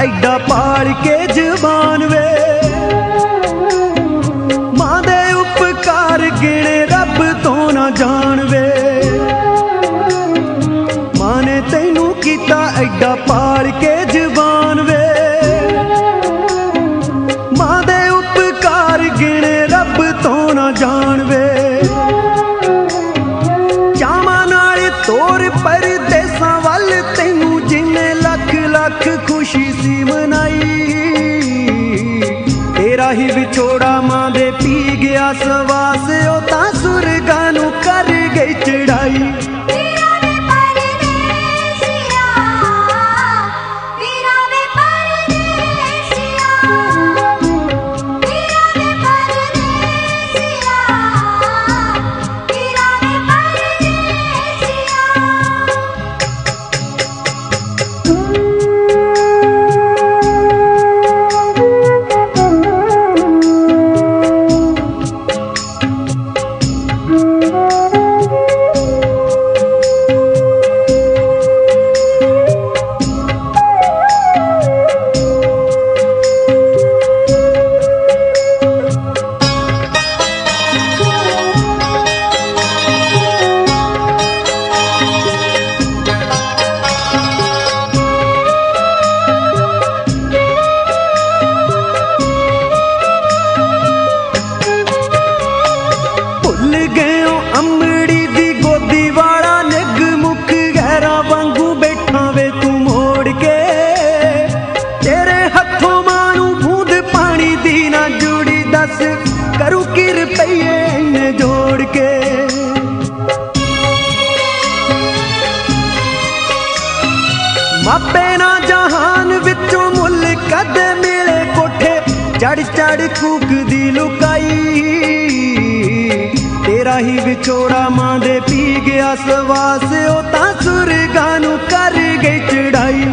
एडा पाड़ के जबान वे। मां दे उपकार गिने रब तो ना जान वे। मां ने तैनू कीता एडा पाड़ के जबान वे। मां दे उपकार गिने रब तो ना जान वे। चावां नाल तोर परदेसां वल तैनू जिन्ने लख लख खुशी सी मनाई। तेरा ही विछोड़ा मां दे पी गया सवास, ओ तां सुरगां नू कर गई चढ़ाई। करू की रुपये इन्हें जोड़ के। मापे ना जहान विचों मुल कद मिले कोठे, चढ़ चढ़ कूक दी लुकाई। तेरा ही विछोड़ा मां दे पी गया सवास, ओ तां सुरगां नू कर गई चढ़ाई।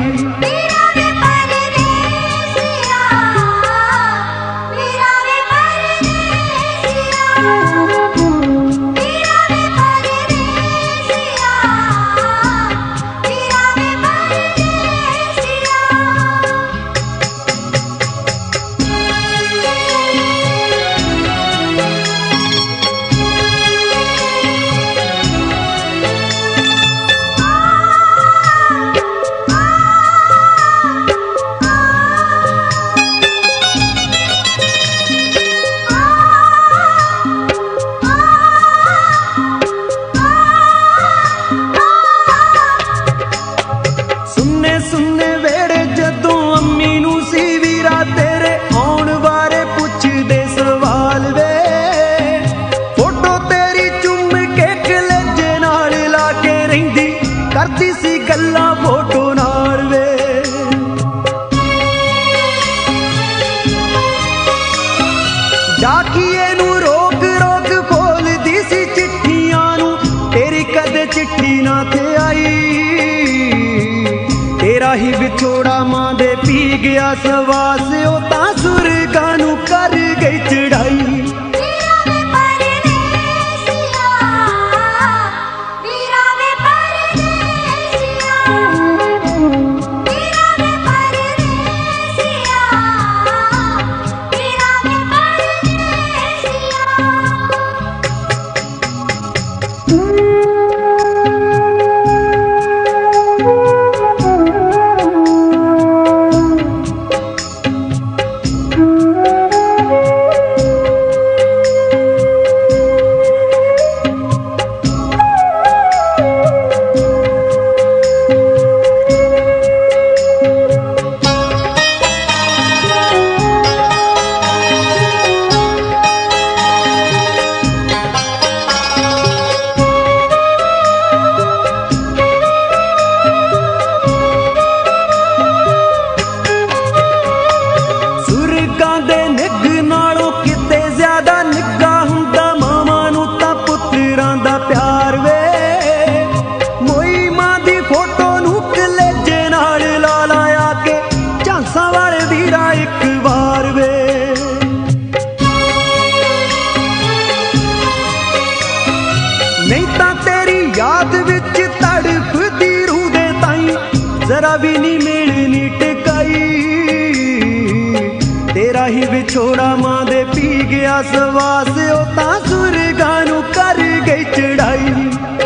करती सी गल्ला फोटो नाल वे। डाकिए नू रोक रोक बोलदी सी चिट्ठियां नू, तेरी कदे चिट्ठी ना थे आई। तेरा ही विछोड़ा मां दे पी गया सवास, ओ तां सुरगां नू कर गई चढ़ाई। ही विछोड़ा मां दे पी गया सवास, ओ तां सुरगां नूं कर गई चढ़ाई।